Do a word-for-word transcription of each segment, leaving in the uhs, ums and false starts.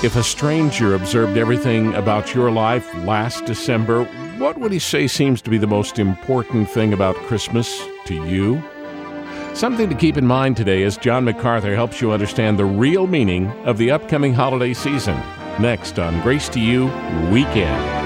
If a stranger observed everything about your life last December, what would he say seems to be the most important thing about Christmas to you? Something to keep in mind today as John MacArthur helps you understand the real meaning of the upcoming holiday season. Next on Grace to You Weekend.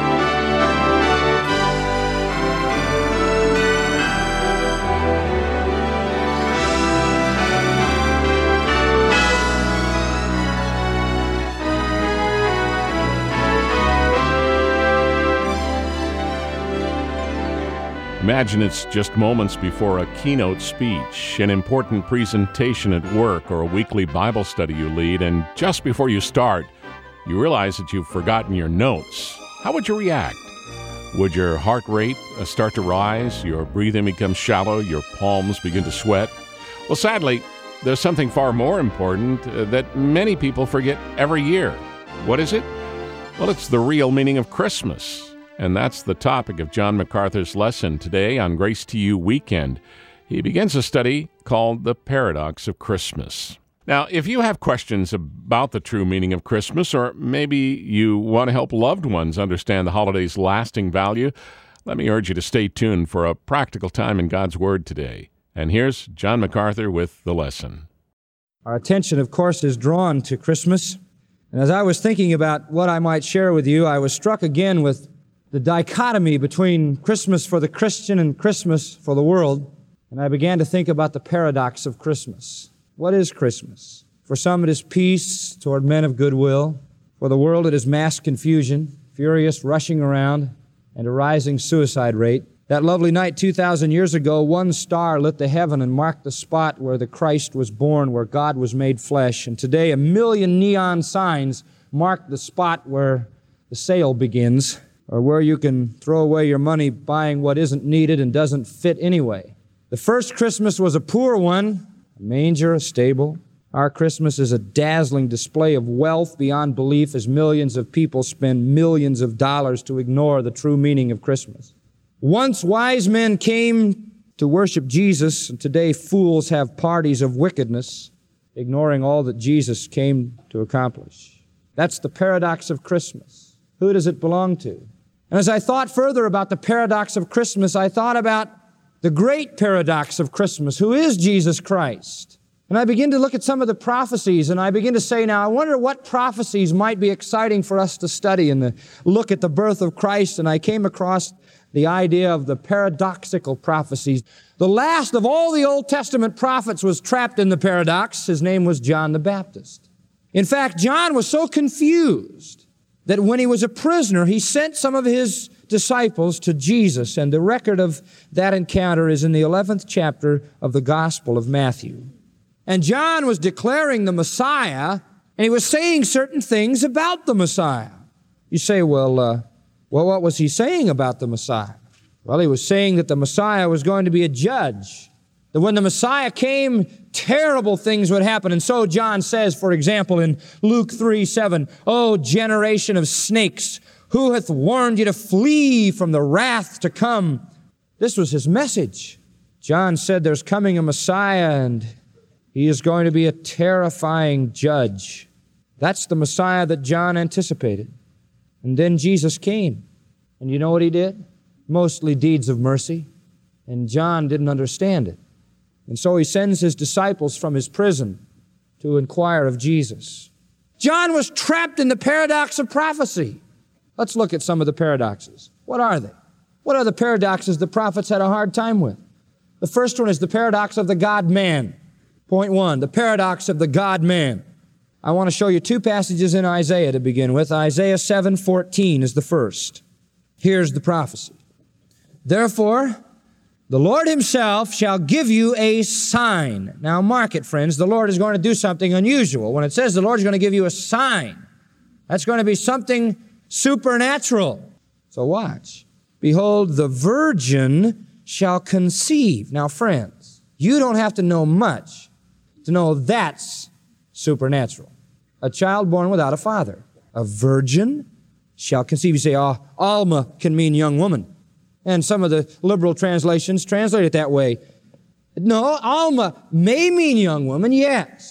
Imagine it's just moments before a keynote speech, an important presentation at work, or a weekly Bible study you lead, and just before you start, you realize that you've forgotten your notes. How would you react? Would your heart rate start to rise, your breathing become shallow, your palms begin to sweat? Well, sadly, there's something far more important uh, that many people forget every year. What is it? Well, it's the real meaning of Christmas. And that's the topic of John MacArthur's lesson today on Grace to You Weekend. He begins a study called The Paradox of Christmas. Now, if you have questions about the true meaning of Christmas, or maybe you want to help loved ones understand the holiday's lasting value, let me urge you to stay tuned for a practical time in God's Word today. And here's John MacArthur with the lesson. Our attention, of course, is drawn to Christmas. And as I was thinking about what I might share with you, I was struck again with the dichotomy between Christmas for the Christian and Christmas for the world, and I began to think about the paradox of Christmas. What is Christmas? For some it is peace toward men of goodwill. For the world it is mass confusion, furious rushing around, and a rising suicide rate. That lovely night two thousand years ago, one star lit the heaven and marked the spot where the Christ was born, where God was made flesh. And today a million neon signs mark the spot where the sale begins, or where you can throw away your money buying what isn't needed and doesn't fit anyway. The first Christmas was a poor one, a manger, a stable. Our Christmas is a dazzling display of wealth beyond belief as millions of people spend millions of dollars to ignore the true meaning of Christmas. Once wise men came to worship Jesus, and today fools have parties of wickedness, ignoring all that Jesus came to accomplish. That's the paradox of Christmas. Who does it belong to? And as I thought further about the paradox of Christmas, I thought about the great paradox of Christmas, who is Jesus Christ. And I begin to look at some of the prophecies, and I begin to say, now, I wonder what prophecies might be exciting for us to study and the look at the birth of Christ. And I came across the idea of the paradoxical prophecies. The last of all the Old Testament prophets was trapped in the paradox. His name was John the Baptist. In fact, John was so confused that when he was a prisoner, he sent some of his disciples to Jesus, and the record of that encounter is in the eleventh chapter of the Gospel of Matthew. And John was declaring the Messiah, and he was saying certain things about the Messiah. You say, well, uh, well, what was he saying about the Messiah? Well, he was saying that the Messiah was going to be a judge, that when the Messiah came, terrible things would happen. And so John says, for example, in Luke three seven, "O generation of snakes, who hath warned you to flee from the wrath to come?" This was his message. John said there's coming a Messiah, and he is going to be a terrifying judge. That's the Messiah that John anticipated. And then Jesus came. And you know what he did? Mostly deeds of mercy. And John didn't understand it. And so he sends his disciples from his prison to inquire of Jesus. John was trapped in the paradox of prophecy. Let's look at some of the paradoxes. What are they? What are the paradoxes the prophets had a hard time with? The first one is the paradox of the God-man. Point one, the paradox of the God-man. I want to show you two passages in Isaiah to begin with. Isaiah seven fourteen is the first. Here's the prophecy. "Therefore, the Lord himself shall give you a sign." Now mark it, friends. The Lord is going to do something unusual. When it says the Lord is going to give you a sign, that's going to be something supernatural. So watch. "Behold, the virgin shall conceive." Now friends, you don't have to know much to know that's supernatural. A child born without a father. A virgin shall conceive. You say, oh, Alma can mean young woman. And some of the liberal translations translate it that way. No, Alma may mean young woman, yes.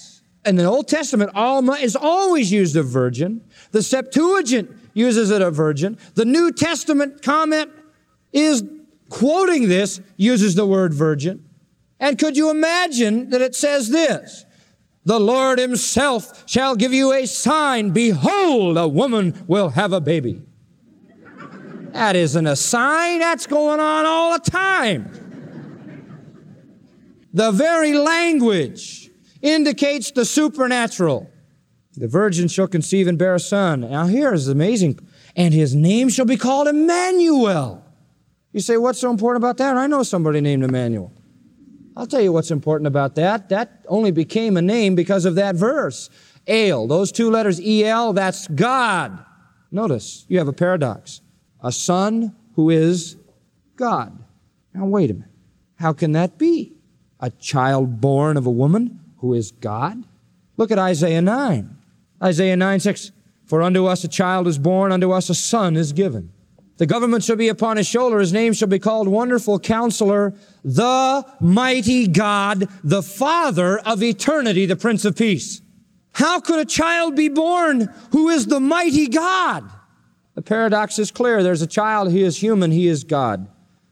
In the Old Testament, Alma is always used of virgin. The Septuagint uses it of virgin. The New Testament comment is quoting this, uses the word virgin. And could you imagine that it says this? The Lord himself shall give you a sign. Behold, a woman will have a baby. That isn't a sign. That's going on all the time. The very language indicates the supernatural. The virgin shall conceive and bear a son. Now here is amazing. And his name shall be called Emmanuel. You say, what's so important about that? I know somebody named Emmanuel. I'll tell you what's important about that. That only became a name because of that verse. El, those two letters E L, that's God. Notice, you have a paradox. A son who is God. Now wait a minute. How can that be? A child born of a woman who is God? Look at Isaiah nine. Isaiah nine, six. For unto us a child is born, unto us a son is given. The government shall be upon his shoulder. His name shall be called Wonderful Counselor, the Mighty God, the Father of eternity, the Prince of Peace. How could a child be born who is the mighty God? The paradox is clear. There's a child, he is human, he is God.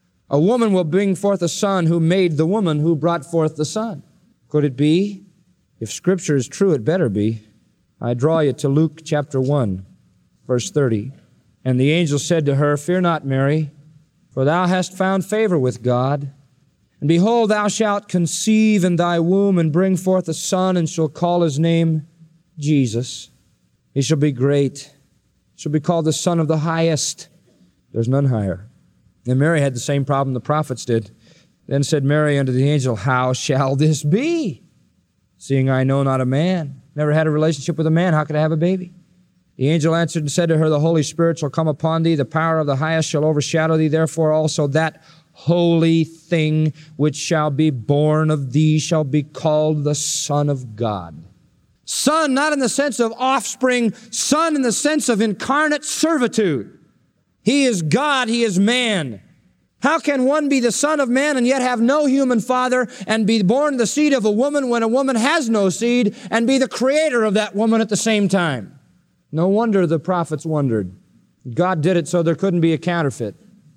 A woman will bring forth a son who made the woman who brought forth the son. Could it be? If Scripture is true, it better be. I draw you to Luke chapter one, verse thirty. And the angel said to her, Fear not, Mary, for thou hast found favor with God. And behold, thou shalt conceive in thy womb and bring forth a son, and shall call his name Jesus. He shall be great, shall be called the Son of the Highest. There's none higher. And Mary had the same problem the prophets did. Then said Mary unto the angel, How shall this be? Seeing I know not a man. Never had a relationship with a man. How could I have a baby? The angel answered and said to her, The Holy Spirit shall come upon thee. The power of the highest shall overshadow thee. Therefore also that holy thing which shall be born of thee shall be called the Son of God. Son, not in the sense of offspring. Son in the sense of incarnate servitude. He is God. He is man. How can one be the son of man and yet have no human father and be born the seed of a woman when a woman has no seed and be the creator of that woman at the same time? No wonder the prophets wondered. God did it so there couldn't be a counterfeit.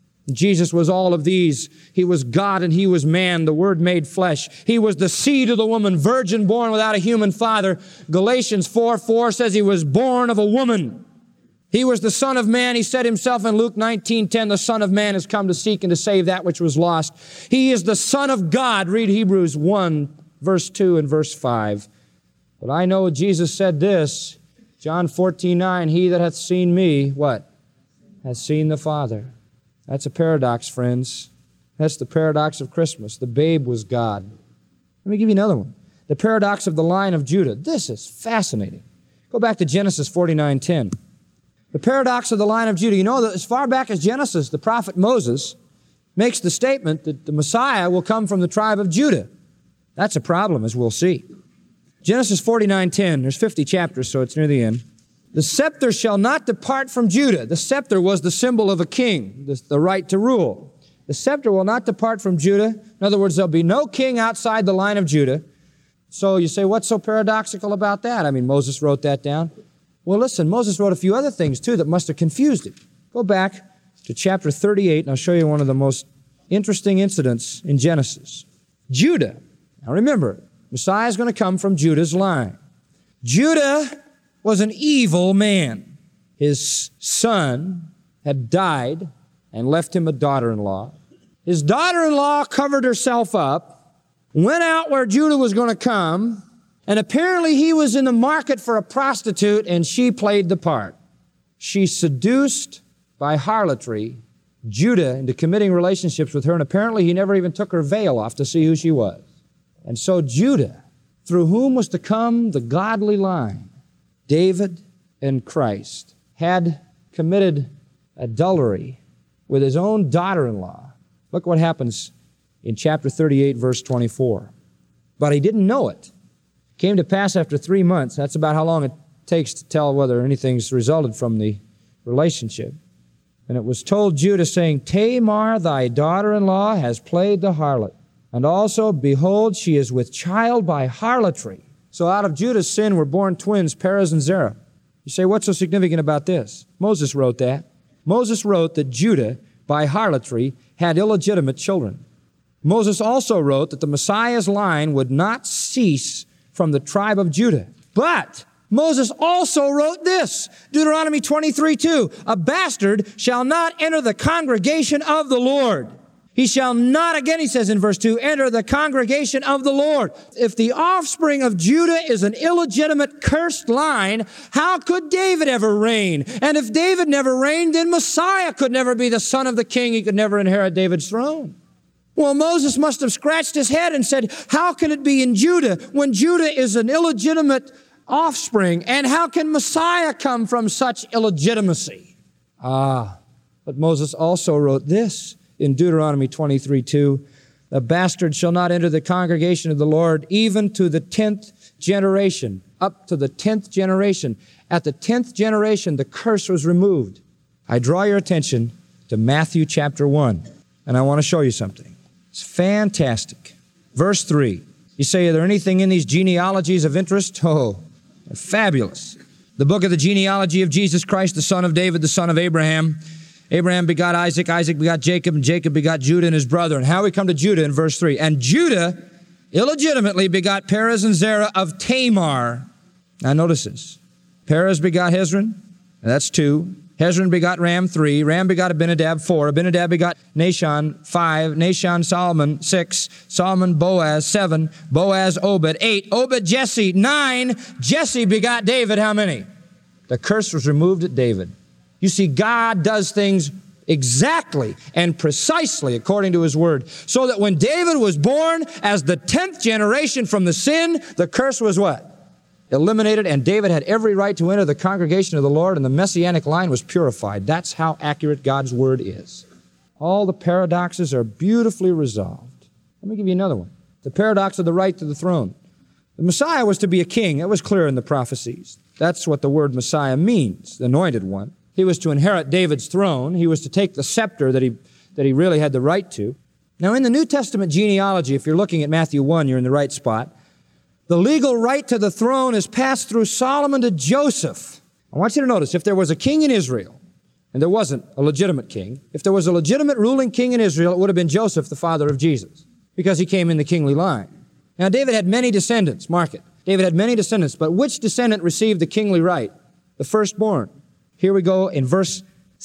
Jesus was all of these. He was God and he was man, the Word made flesh. He was the seed of the woman, virgin born without a human father. Galatians four four says he was born of a woman. He was the Son of Man. He said himself in Luke nineteen ten, the Son of Man has come to seek and to save that which was lost. He is the Son of God. Read Hebrews one, verse two and verse five. But I know Jesus said this, John fourteen nine, he that hath seen me, what? Has seen the Father. That's a paradox, friends. That's the paradox of Christmas. The babe was God. Let me give you another one. The paradox of the Lion of Judah. This is fascinating. Go back to Genesis forty-nine ten. The paradox of the Lion of Judah. You know that as far back as Genesis, the prophet Moses makes the statement that the Messiah will come from the tribe of Judah. That's a problem, as we'll see. Genesis forty-nine ten, there's fifty chapters, so it's near the end. The scepter shall not depart from Judah. The scepter was the symbol of a king, the, the right to rule. The scepter will not depart from Judah. In other words, there'll be no king outside the line of Judah. So you say, what's so paradoxical about that? I mean, Moses wrote that down. Well, listen, Moses wrote a few other things, too, that must have confused it. Go back to chapter thirty-eight, and I'll show you one of the most interesting incidents in Genesis. Judah. Now remember, Messiah is going to come from Judah's line. Judah was an evil man. His son had died and left him a daughter-in-law. His daughter-in-law covered herself up, went out where Judah was going to come, and apparently he was in the market for a prostitute, and she played the part. She seduced by harlotry Judah into committing relationships with her, and apparently he never even took her veil off to see who she was. And so Judah, through whom was to come the godly line, David and Christ, had committed adultery with his own daughter-in-law. Look what happens in chapter thirty-eight, verse twenty-four. But he didn't know it. Came to pass after three months. That's about how long it takes to tell whether anything's resulted from the relationship. And it was told Judah, saying, Tamar, thy daughter-in-law, has played the harlot. And also, behold, she is with child by harlotry. So out of Judah's sin were born twins, Perez and Zerah. You say, what's so significant about this? Moses wrote that. Moses wrote that Judah, by harlotry, had illegitimate children. Moses also wrote that the Messiah's line would not cease from the tribe of Judah. But Moses also wrote this, Deuteronomy twenty-three two, a bastard shall not enter the congregation of the Lord. He shall not, again he says in verse two, enter the congregation of the Lord. If the offspring of Judah is an illegitimate cursed line, how could David ever reign? And if David never reigned, then Messiah could never be the son of the king. He could never inherit David's throne. Well, Moses must have scratched his head and said, how can it be in Judah when Judah is an illegitimate offspring? And how can Messiah come from such illegitimacy? Ah, but Moses also wrote this in Deuteronomy twenty-three two, the bastard shall not enter the congregation of the Lord even to the tenth generation, up to the tenth generation. At the tenth generation, the curse was removed. I draw your attention to Matthew chapter one, and I want to show you something. It's fantastic. Verse three. You say, are there anything in these genealogies of interest? Oh, they're fabulous. The book of the genealogy of Jesus Christ, the son of David, the son of Abraham. Abraham begot Isaac, Isaac begot Jacob, and Jacob begot Judah and his brother. And how we come to Judah in verse three. And Judah illegitimately begot Perez and Zerah of Tamar. Now notice this. Perez begot Hezron, that's two. Hezron begot Ram, three. Ram begot Abinadab, four. Abinadab begot Nahshon, five. Nahshon Solomon, six. Solomon Boaz, seven. Boaz Obed, eight. Obed Jesse, nine. Jesse begot David, how many? The curse was removed at David. You see, God does things exactly and precisely according to His Word. So that when David was born as the tenth generation from the sin, the curse was what? Eliminated, and David had every right to enter the congregation of the Lord, and the Messianic line was purified. That's how accurate God's Word is. All the paradoxes are beautifully resolved. Let me give you another one. The paradox of the right to the throne. The Messiah was to be a king. That was clear in the prophecies. That's what the word Messiah means, the anointed one. He was to inherit David's throne. He was to take the scepter that he, that he really had the right to. Now, in the New Testament genealogy, if you're looking at Matthew one, you're in the right spot. The legal right to the throne is passed through Solomon to Joseph. I want you to notice, if there was a king in Israel, and there wasn't a legitimate king, if there was a legitimate ruling king in Israel, it would have been Joseph, the father of Jesus, because he came in the kingly line. Now, David had many descendants, mark it. David had many descendants, but which descendant received the kingly right? The firstborn. Here we go in verse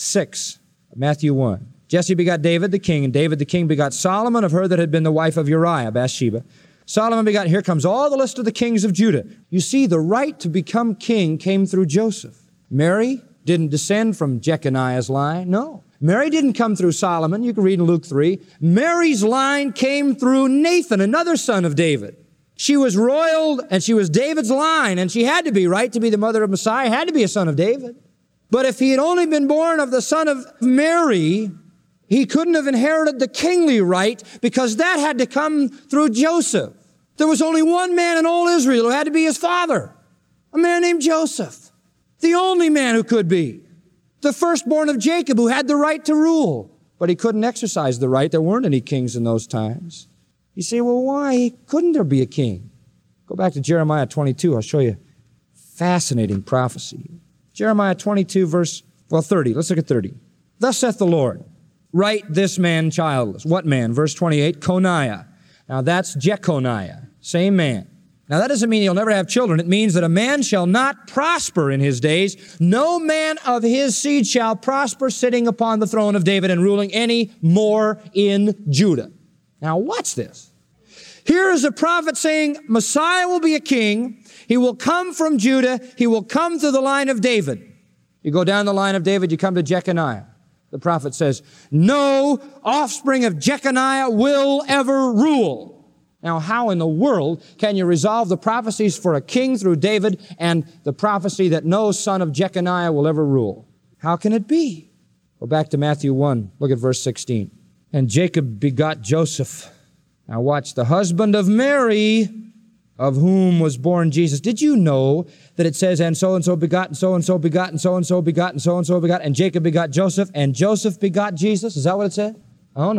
six of Matthew one. Jesse begot David the king, and David the king begot Solomon of her that had been the wife of Uriah, Bathsheba. Solomon begot, here comes all the list of the kings of Judah. You see, the right to become king came through Joseph. Mary didn't descend from Jeconiah's line, no. Mary didn't come through Solomon. You can read in Luke three. Mary's line came through Nathan, another son of David. She was royal, and she was David's line, and she had to be, right, to be the mother of Messiah, had to be a son of David. But if he had only been born of the son of Mary, he couldn't have inherited the kingly right because that had to come through Joseph. There was only one man in all Israel who had to be his father, a man named Joseph, the only man who could be, the firstborn of Jacob who had the right to rule, but he couldn't exercise the right. There weren't any kings in those times. You say, well, why couldn't there be a king? Go back to Jeremiah twenty-two. I'll show you fascinating prophecy. Jeremiah twenty-two, verse, well, thirty. Let's look at thirty. Thus saith the Lord, write this man childless. What man? Verse twenty-eight, Coniah. Now that's Jeconiah, same man. Now that doesn't mean he'll never have children. It means that a man shall not prosper in his days. No man of his seed shall prosper sitting upon the throne of David and ruling any more in Judah. Now watch this. Here is a prophet saying Messiah will be a king. He will come from Judah. He will come through the line of David. You go down the line of David, you come to Jeconiah. The prophet says, no offspring of Jeconiah will ever rule. Now, how in the world can you resolve the prophecies for a king through David and the prophecy that no son of Jeconiah will ever rule? How can it be? Go back to Matthew one. Look at verse sixteen. And Jacob begot Joseph. Now watch, the husband of Mary, of whom was born Jesus. Did you know that it says, and so-and-so begot, and so-and-so begot, and so-and-so begot, and so-and-so begot, and Jacob begot Joseph, and Joseph begot Jesus? Is that what it said? Oh, no.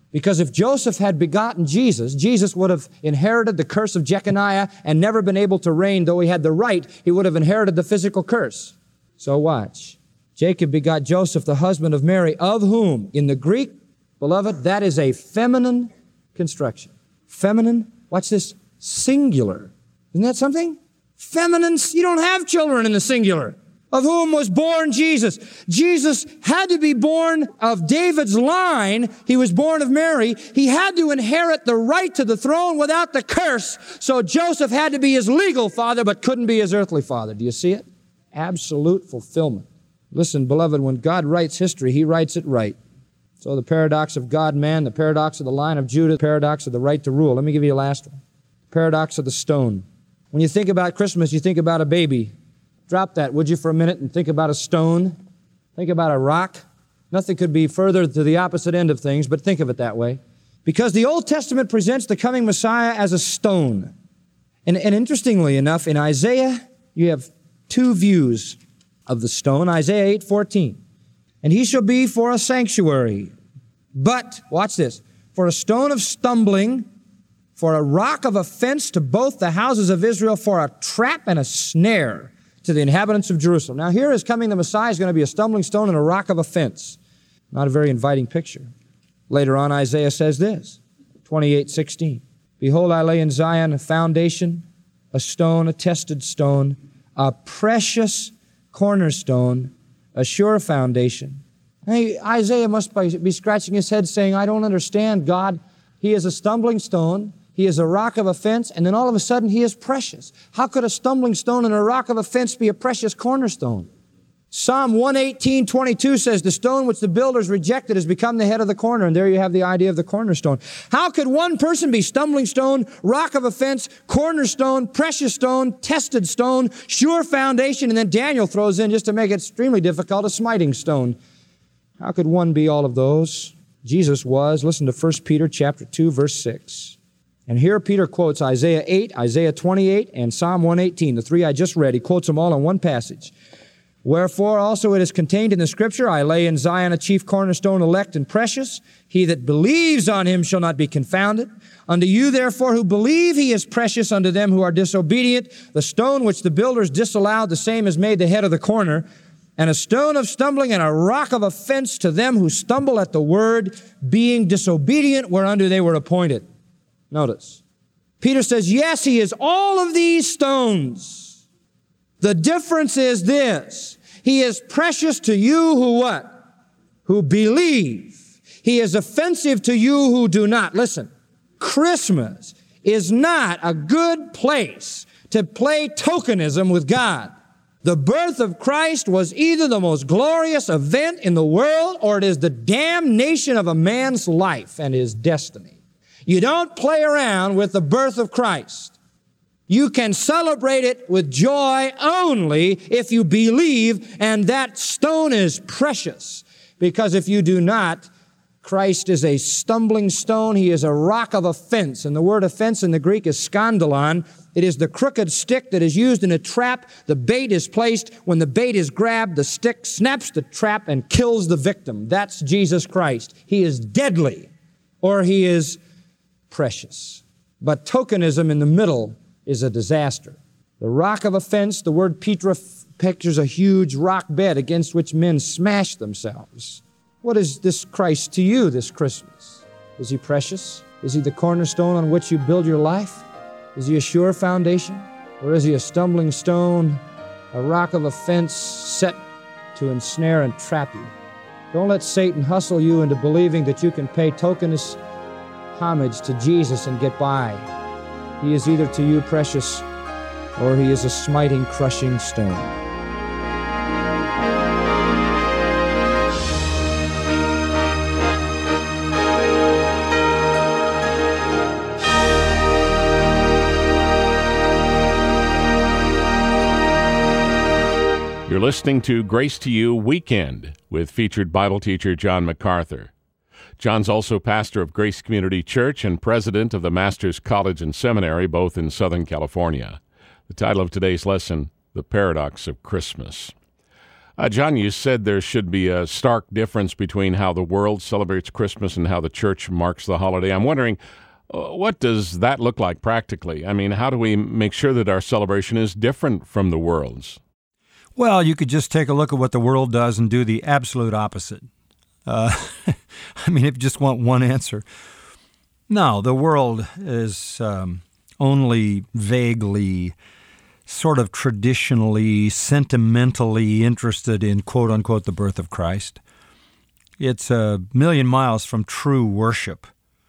Because if Joseph had begotten Jesus, Jesus would have inherited the curse of Jeconiah and never been able to reign. Though he had the right, he would have inherited the physical curse. So watch. Jacob begot Joseph, the husband of Mary, of whom, in the Greek, beloved, that is a feminine construction. Feminine, watch this, singular. Isn't that something? Feminine, you don't have children in the singular. Of whom was born Jesus. Jesus had to be born of David's line. He was born of Mary. He had to inherit the right to the throne without the curse. So Joseph had to be his legal father, but couldn't be his earthly father. Do you see it? Absolute fulfillment. Listen, beloved, when God writes history, He writes it right. So the paradox of God-man, the paradox of the line of Judah, the paradox of the right to rule. Let me give you a last one. The paradox of the stone. When you think about Christmas, you think about a baby. Drop that, would you, for a minute, and think about a stone. Think about a rock. Nothing could be further to the opposite end of things, but think of it that way. Because the Old Testament presents the coming Messiah as a stone. And, and interestingly enough, in Isaiah, you have two views of the stone. Isaiah eight fourteen. And he shall be for a sanctuary. But, watch this, for a stone of stumbling, for a rock of offense to both the houses of Israel, for a trap and a snare to the inhabitants of Jerusalem. Now here is coming the Messiah is going to be a stumbling stone and a rock of offense. Not a very inviting picture. Later on, Isaiah says this, twenty-eight sixteen. Behold, I lay in Zion a foundation, a stone, a tested stone, a precious cornerstone, a sure foundation. Hey, Isaiah must be scratching his head saying, I don't understand, God. He is a stumbling stone. He is a rock of offense, and then all of a sudden he is precious. How could a stumbling stone and a rock of offense be a precious cornerstone? Psalm one eighteen twenty-two says, the stone which the builders rejected has become the head of the corner, and there you have the idea of the cornerstone. How could one person be stumbling stone, rock of offense, cornerstone, precious stone, tested stone, sure foundation, and then Daniel throws in, just to make it extremely difficult, a smiting stone? How could one be all of those? Jesus was. Listen to First Peter chapter two, verse six. And here Peter quotes Isaiah eight, Isaiah twenty-eight, and Psalm one eighteen, the three I just read. He quotes them all in one passage. Wherefore also it is contained in the Scripture, I lay in Zion a chief cornerstone, elect and precious. He that believes on him shall not be confounded. Unto you therefore who believe he is precious, unto them who are disobedient. The stone which the builders disallowed, the same is made the head of the corner. And a stone of stumbling and a rock of offense to them who stumble at the word, being disobedient whereunto they were appointed. Notice, Peter says, yes, he is all of these stones. The difference is this. He is precious to you who what? Who believe. He is offensive to you who do not. Listen, Christmas is not a good place to play tokenism with God. The birth of Christ was either the most glorious event in the world or it is the damnation of a man's life and his destiny. You don't play around with the birth of Christ. You can celebrate it with joy only if you believe, and that stone is precious. Because if you do not, Christ is a stumbling stone. He is a rock of offense. And the word offense in the Greek is skandalon. It is the crooked stick that is used in a trap. The bait is placed. When the bait is grabbed, the stick snaps the trap and kills the victim. That's Jesus Christ. He is deadly, or he is precious. But tokenism in the middle is a disaster. The rock of offense, the word Petra pictures a huge rock bed against which men smash themselves. What is this Christ to you this Christmas? Is he precious? Is he the cornerstone on which you build your life? Is he a sure foundation? Or is he a stumbling stone, a rock of offense set to ensnare and trap you? Don't let Satan hustle you into believing that you can pay tokenist homage to Jesus and get by. He is either to you precious or he is a smiting, crushing stone. You're listening to Grace to You Weekend with featured Bible teacher John MacArthur. John's also pastor of Grace Community Church and president of the Masters College and Seminary, both in Southern California. The title of today's lesson, The Paradox of Christmas. Uh, John, you said there should be a stark difference between how the world celebrates Christmas and how the church marks the holiday. I'm wondering, uh, what does that look like practically? I mean, how do we make sure that our celebration is different from the world's? Well, you could just take a look at what the world does and do the absolute opposite. Uh, I mean, if you just want one answer. No, the world is um, only vaguely, sort of traditionally, sentimentally interested in, quote-unquote, the birth of Christ. It's a million miles from true worship.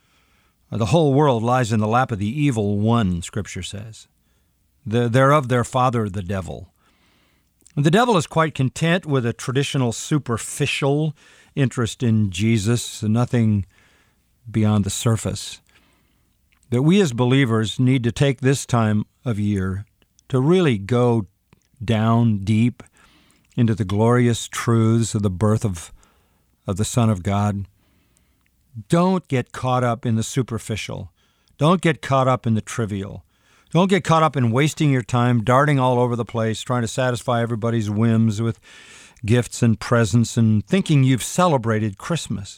The whole world lies in the lap of the evil one, Scripture says. They're of their father, the devil. The devil is quite content with a traditional, superficial interest in Jesus, nothing beyond the surface. That we as believers need to take this time of year to really go down deep into the glorious truths of the birth of, of the Son of God. Don't get caught up in the superficial. Don't get caught up in the trivial. Don't get caught up in wasting your time, darting all over the place, trying to satisfy everybody's whims with gifts and presents and thinking you've celebrated Christmas.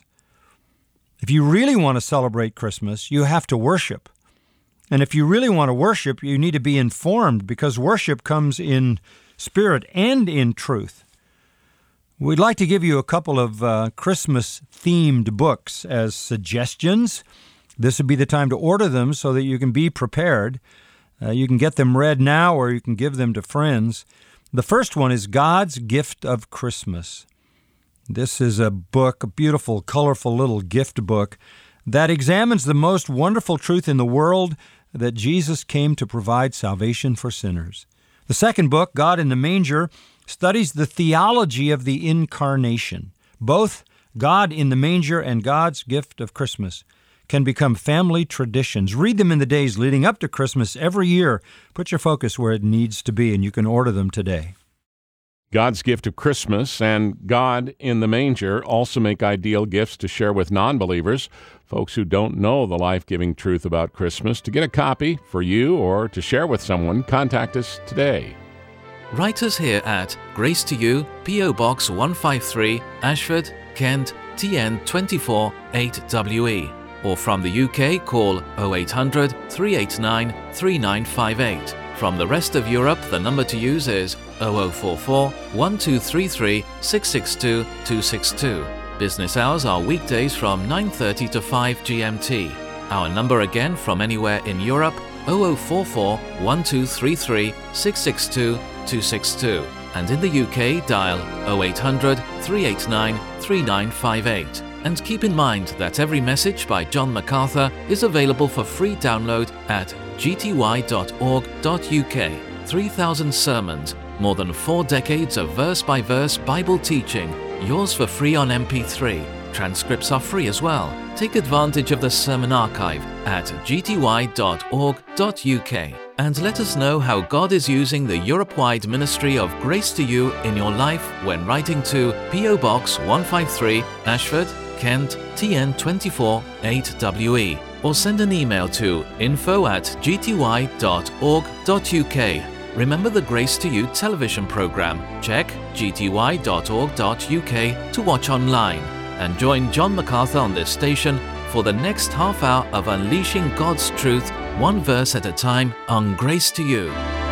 If you really want to celebrate Christmas, you have to worship. And if you really want to worship, you need to be informed, because worship comes in spirit and in truth. We'd like to give you a couple of uh, Christmas-themed books as suggestions. This would be the time to order them so that you can be prepared. Uh, you can get them read now, or you can give them to friends. The first one is God's Gift of Christmas. This is a book, a beautiful, colorful little gift book that examines the most wonderful truth in the world, that Jesus came to provide salvation for sinners. The second book, God in the Manger, studies the theology of the Incarnation. Both God in the Manger and God's Gift of Christmas can become family traditions. Read them in the days leading up to Christmas every year. Put your focus where it needs to be, and you can order them today. God's Gift of Christmas and God in the Manger also make ideal gifts to share with non-believers, folks who don't know the life-giving truth about Christmas. To get a copy for you or to share with someone, contact us today. Write us here at Grace to You, P O Box one five three, Ashford, Kent, T N two four eight W E. Or from the U K, call oh eight hundred, three eight nine, three nine five eight. From the rest of Europe, the number to use is oh oh four four, one two three three, six six two, two six two. Business hours are weekdays from nine thirty to five G M T. Our number again from anywhere in Europe, oh oh four four, one two three three, six six two, two six two. And in the U K, dial oh eight hundred, three eight nine, three nine five eight. And keep in mind that every message by John MacArthur is available for free download at g t y dot org dot u k. three thousand sermons, more than four decades of verse-by-verse Bible teaching, yours for free on M P three. Transcripts are free as well. Take advantage of the sermon archive at g t y dot org dot u k. And let us know how God is using the Europe-wide ministry of Grace to You in your life when writing to P O Box one five three, Ashford, Kent, T N two four eight W E, or send an email to info at g t y dot org dot u k. Remember the Grace to You television program. Check g t y dot org dot u k to watch online. And join John MacArthur on this station for the next half hour of unleashing God's truth, one verse at a time, on Grace to You.